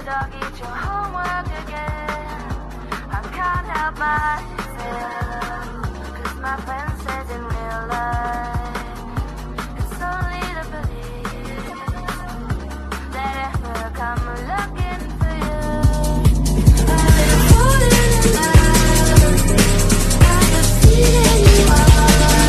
dog eat your homework again. I can't help myself, 'cause my friends